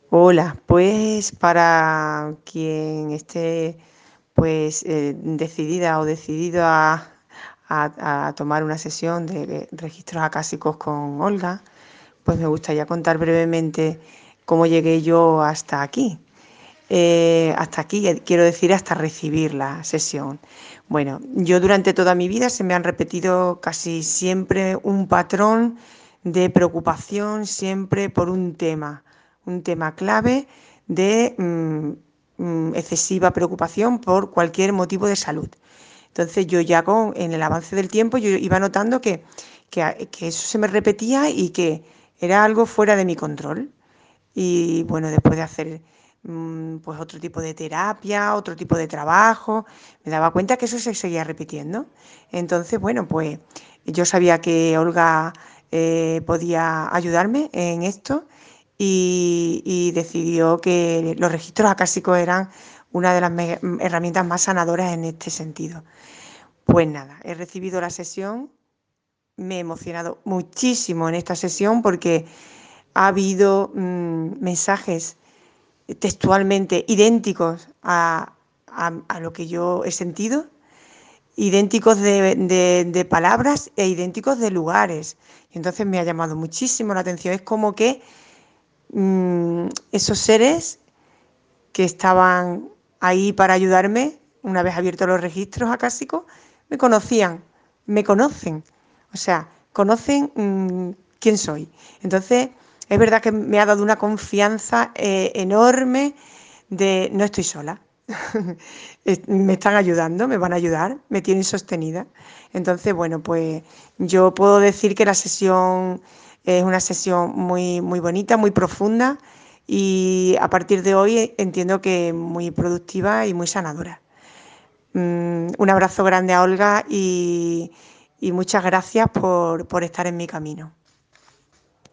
Hola, pues para quien esté decidida o decidido a tomar una sesión de registros acásicos con Olga, pues me gustaría contar brevemente cómo llegué yo hasta aquí. Hasta aquí, quiero decir, hasta recibir la sesión. Bueno, yo durante toda mi vida se me han repetido casi siempre un patrón de preocupación, siempre por un tema clave de excesiva preocupación por cualquier motivo de salud. Entonces yo ya en el avance del tiempo yo iba notando que eso se me repetía y que era algo fuera de mi control. Y bueno, después de hacer pues otro tipo de terapia, otro tipo de trabajo, me daba cuenta que eso se seguía repitiendo. Entonces, bueno, pues yo sabía que Olga podía ayudarme en esto y decidió que los registros acásicos eran una de las herramientas más sanadoras en este sentido. Pues nada, he recibido la sesión, me he emocionado muchísimo en esta sesión porque ha habido mensajes textualmente idénticos a lo que yo he sentido, idénticos de palabras e idénticos de lugares. Y entonces me ha llamado muchísimo la atención. Es como que esos seres que estaban ahí para ayudarme, una vez abiertos los registros acásicos, me conocían, me conocen, o sea, conocen quién soy. Entonces, es verdad que me ha dado una confianza enorme de no estoy sola. Me están ayudando, me van a ayudar, me tienen sostenida. Entonces, bueno, pues yo puedo decir que la sesión es una sesión muy, muy bonita, muy profunda y a partir de hoy entiendo que muy productiva y muy sanadora. Un abrazo grande a Olga y muchas gracias por estar en mi camino.